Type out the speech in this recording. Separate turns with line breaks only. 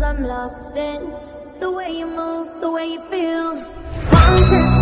I'm lost in the way you move, the way you feel. One